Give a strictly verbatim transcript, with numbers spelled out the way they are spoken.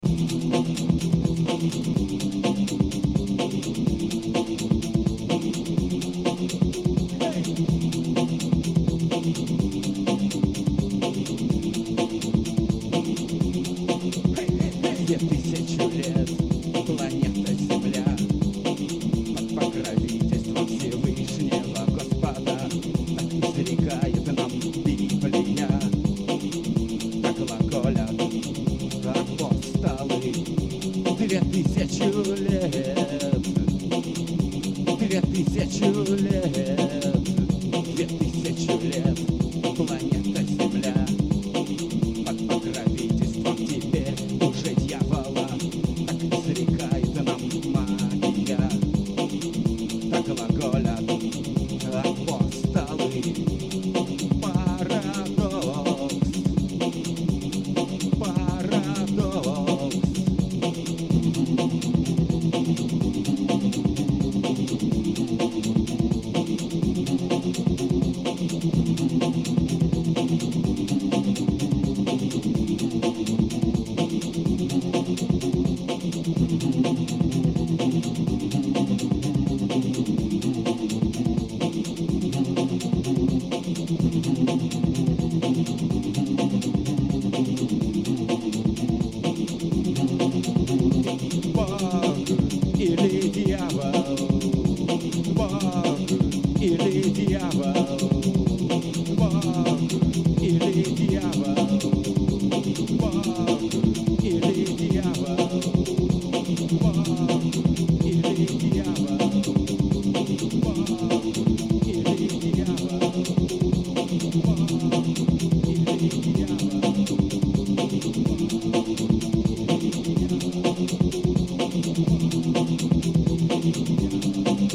Две тысячи лет планета Земля под покровительством Всевышнего Господа так изрекает нам Библия, так глаголят апостолы. Две тысячи лет, две тысячи лет, две тысячи лет планета Земля под покровительством теперь уже дьявола, так изрекает нам магия, так глаголят апостолы. Парадокс, парадокс. Бог или дьявол, Бог или дьявол, Бог или дьявол, Бог или дьявол, Бог или дьявол, Бог или дьявол, Бог или дьявол.